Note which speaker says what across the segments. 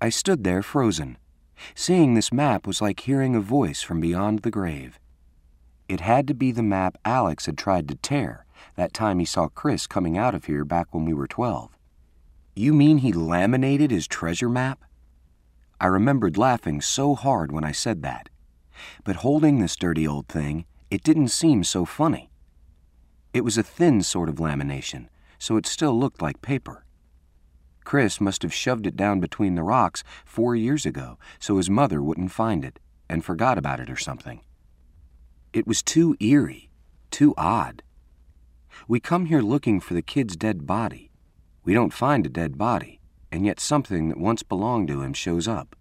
Speaker 1: I stood there frozen. Seeing this map was like hearing a voice from beyond the grave. It had to be the map Alex had tried to tear that time he saw Chris coming out of here back when we were 12. You mean he laminated his treasure map? I remembered laughing so hard when I said that. But holding this dirty old thing, it didn't seem so funny. It was a thin sort of lamination, so it still looked like paper. Chris must have shoved it down between the rocks 4 years ago so his mother wouldn't find it and forgot about it or something. It was too eerie, too odd. We come here looking for the kid's dead body. We don't find a dead body, and yet something that once belonged to him shows up.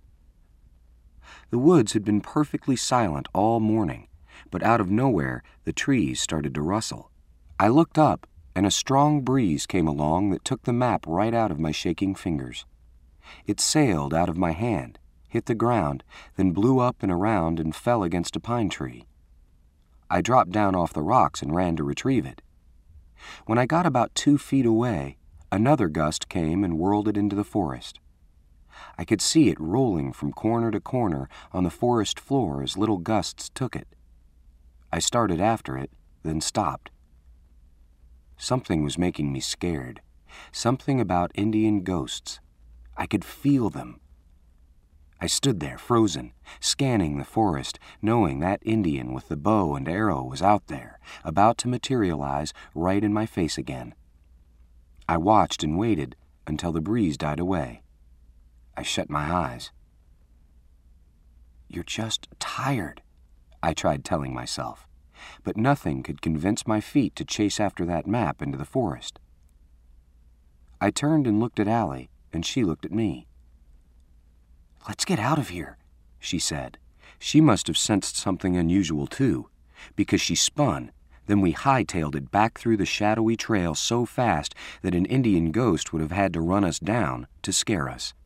Speaker 1: The woods had been perfectly silent all morning, but out of nowhere the trees started to rustle. I looked up, and a strong breeze came along that took the map right out of my shaking fingers. It sailed out of my hand, hit the ground, then blew up and around and fell against a pine tree. I dropped down off the rocks and ran to retrieve it. When I got about 2 feet away, another gust came and whirled it into the forest. I could see it rolling from corner to corner on the forest floor as little gusts took it. I started after it, then stopped. Something was making me scared. Something about Indian ghosts. I could feel them. I stood there, frozen, scanning the forest, knowing that Indian with the bow and arrow was out there, about to materialize right in my face again. I watched and waited until the breeze died away. I shut my eyes. "You're just tired," I tried telling myself, but nothing could convince my feet to chase after that map into the forest. I turned and looked at Allie, and she looked at me. "Let's get out of here," she said. She must have sensed something unusual, too, because she spun. Then we hightailed it back through the shadowy trail so fast that an Indian ghost would have had to run us down to scare us.